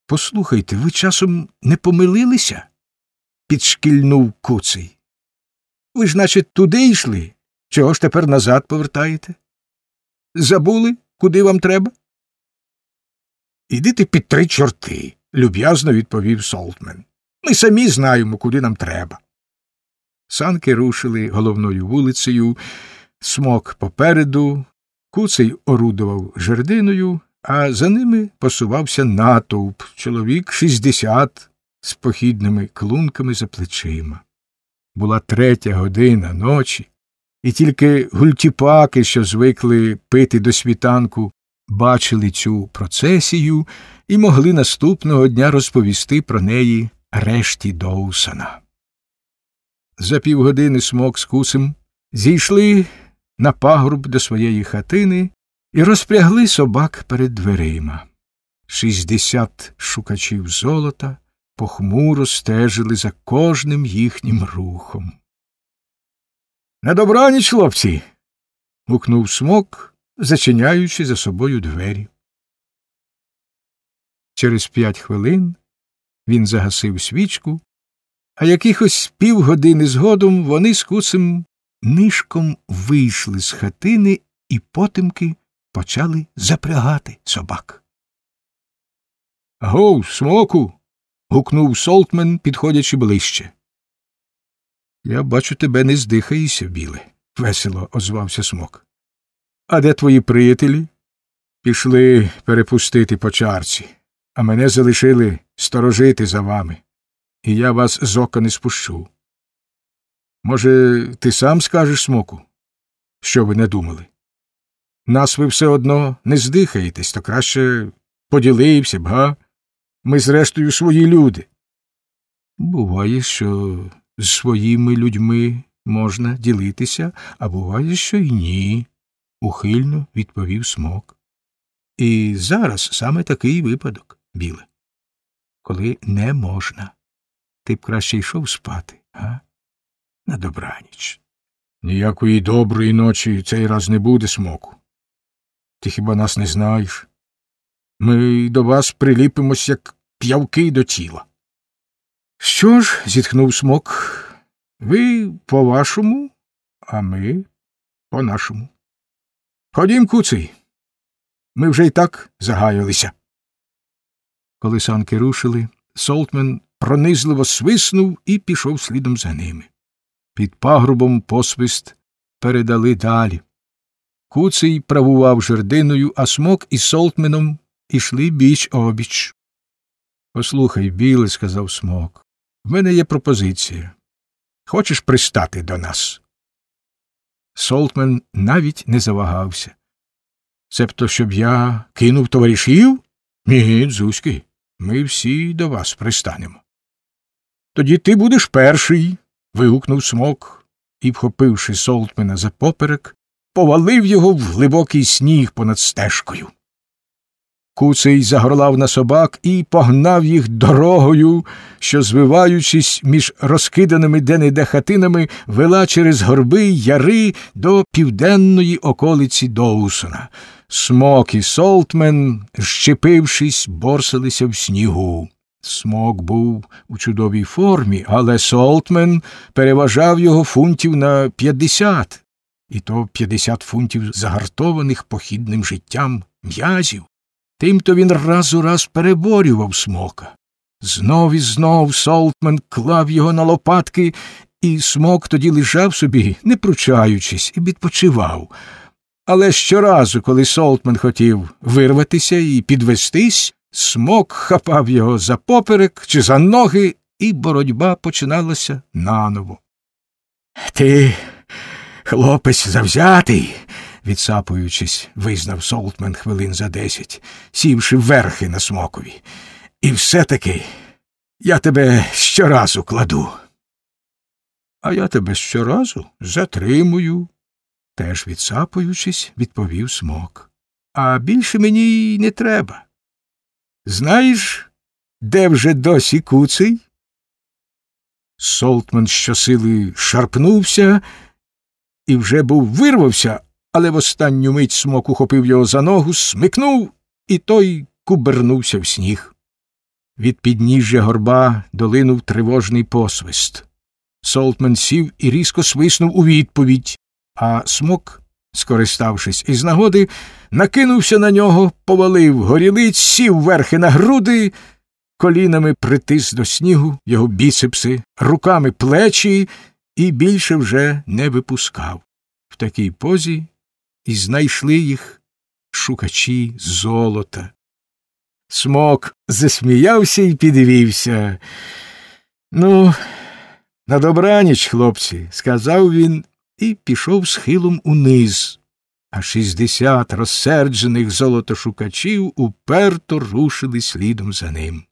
Послухайте, ви часом не помилилися? Підшкільнув Куций. Ви ж, наче, туди йшли. Чого ж тепер назад повертаєте? Забули, куди вам треба? Ідите під 3 чорти, люб'язно відповів Солтмен. Ми самі знаємо, куди нам треба. Санки рушили головною вулицею, Смок попереду, Куций орудував жердиною, а за ними посувався натовп, чоловік 60 з похідними клунками за плечима. Була 3 година ночі, і тільки гультіпаки, що звикли пити до світанку, бачили цю процесію і могли наступного дня розповісти про неї решті Доусона. За півгодини Смок з Куцим зійшли на пагорб до своєї хатини і розпрягли собак перед дверима. 60 шукачів золота похмуро стежили за кожним їхнім рухом. — На добраніч, хлопці! — гукнув Смок, зачиняючи за собою двері. Через 5 хвилин він загасив свічку, а якихось півгодини згодом вони з Куцем нишком вийшли з хатини і потемки почали запрягати собак. — Агов, Смоку! — гукнув Солтмен, підходячи ближче. — Я бачу, тебе не здихаєшся, біле, — весело озвався Смок. — А де твої приятелі? — Пішли перепустити по чарці, а мене залишили сторожити за вами, і я вас з ока не спущу. Може, ти сам скажеш, Смоку, що ви не думали? Нас ви все одно не здихаєтесь, то краще поділився б, га? Ми, зрештою, свої люди. Буває, що з своїми людьми можна ділитися, а буває, що й ні, — ухильно відповів Смок. І зараз саме такий випадок, біле, коли не можна. Ти б краще йшов спати, га? На добраніч. Ніякої доброї ночі цей раз не буде, Смоку. Ти хіба нас не знаєш? Ми до вас приліпимось, як п'явки до тіла. Що ж, зітхнув Смок, ви по-вашому, а ми по-нашому. Ходім, Куций, ми вже й так загаялися. Коли санки рушили, Солтмен пронизливо свиснув і пішов слідом за ними. Під пагорбом посвист передали далі. Куций правував жердиною, а Смок із Солтменом ішли біч-обіч. — Послухай, біле, — сказав Смок, — в мене є пропозиція. Хочеш пристати до нас? Солтмен навіть не завагався. — Цебто, щоб я кинув товаришів? Ні, дзузьки, ми всі до вас пристанемо. — Тоді ти будеш перший, — вигукнув Смок і, вхопивши Солтмена за поперек, повалив його в глибокий сніг понад стежкою. Куций загорлав на собак і погнав їх дорогою, що, звиваючись між розкиданими де-не-де хатинами, вела через горби й яри до південної околиці Доусона. Смок і Солтмен, щепившись, борсалися в снігу. Смок був у чудовій формі, але Солтмен переважав його фунтів на 50, і то 50 фунтів загартованих похідним життям м'язів. Тимто він раз у раз переборював Смока. Знов і знов Солтмен клав його на лопатки, і Смок тоді лежав собі, не пручаючись, і відпочивав. Але щоразу, коли Солтмен хотів вирватися і підвестись, Смок хапав його за поперек чи за ноги, і боротьба починалася наново. — Ти, хлопець завзятий, — відсапуючись, визнав Солтмен хвилин за 10, сівши верхи на Смокові. — І все-таки я тебе щоразу кладу. — А я тебе щоразу затримую, — теж відсапуючись, відповів Смок. — А більше мені й не треба. Знаєш, де вже досі Куций? Солтмен щосили шарпнувся і вже був вирвався, але в останню мить Смок ухопив його за ногу, смикнув, і той кубернувся в сніг. Від підніжжя горба долинув тривожний посвист. Солтман сів і різко свиснув у відповідь, а Смок, скориставшись із нагоди, накинувся на нього, повалив горілиць, сів верхи на груди, колінами притис до снігу його біцепси, руками плечі і більше вже не випускав. В такій позі і знайшли їх шукачі золота. Смок засміявся і підвівся. «Ну, на добраніч, хлопці», – сказав він і пішов схилом униз, а 60 розсерджених золотошукачів уперто рушили слідом за ним.